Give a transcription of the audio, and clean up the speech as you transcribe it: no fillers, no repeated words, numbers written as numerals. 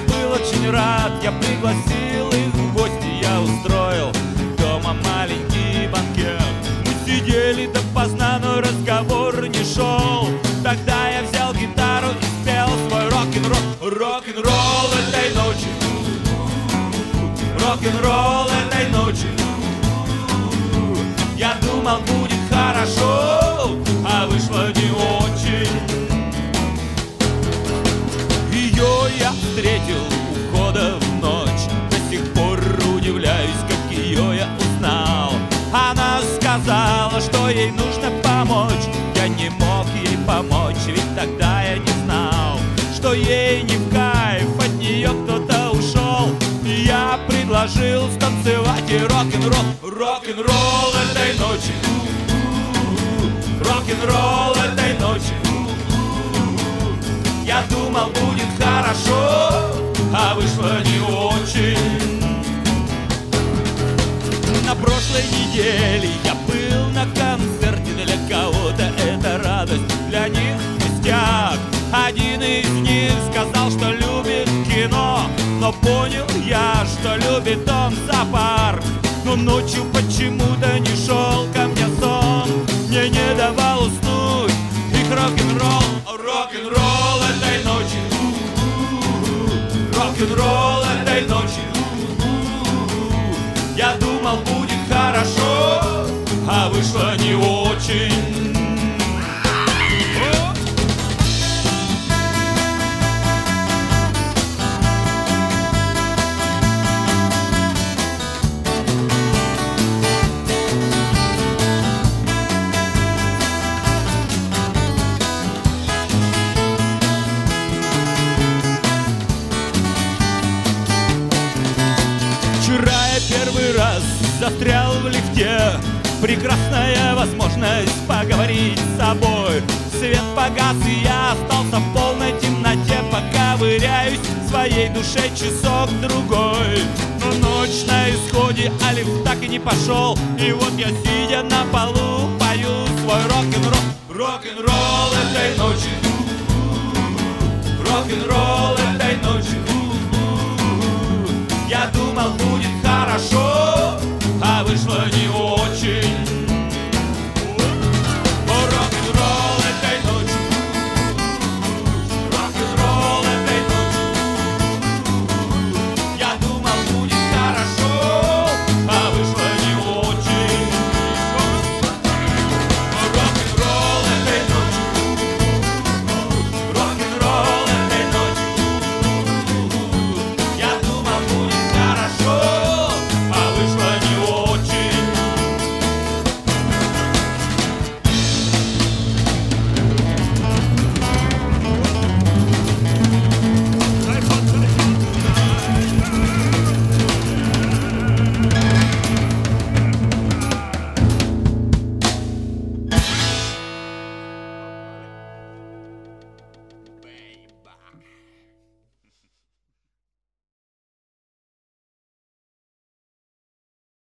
был очень рад, я пригласил их в гости, я устроил дома маленький банкет. Мы сидели допоздна, но разговор не шел. Тогда я взял гитару и спел свой рок-н-ролл. Рок-н-ролл этой ночи, рок-н-ролл этой ночи. Я думал, будет хорошо, а вышло не очень. Ее я встретил у входа в ночь. До сих пор удивляюсь, как ее я узнал. Она сказала, что ей нужно помочь. Я не мог ей помочь, ведь тогда я не знал, что ей не в кайф, от нее кто-то ушел. И я предложил станцевать и рок-н-ролл. Рок-н-ролл этой ночи, рок-н-ролл этой ночи. Я думал, будет хорошо, а вышло не очень. На прошлой неделе я был на концерте. Для кого-то это радость, для них пустяк. Один из них сказал, что любит кино, но понял я, что любит он зоопарк. Но ночью почему-то не шел ко мне сон, мне не давал уснуть их рок-н-ролл. Рок-н-ролл этой ночи, рок-н-ролл этой ночи. Я думал, будет хорошо, а вышло не очень. Вчера я первый раз застрял в лифте. Прекрасная возможность поговорить с собой. Свет погас, и я остался в полной темноте. Пока ковыряюсь в своей душе часок-другой. Но ночь на исходе, а лифт так и не пошел. И вот я, сидя на полу, пою свой рок-н-ролл. Рок-н-ролл этой ночи, рок-н-ролл этой ночи.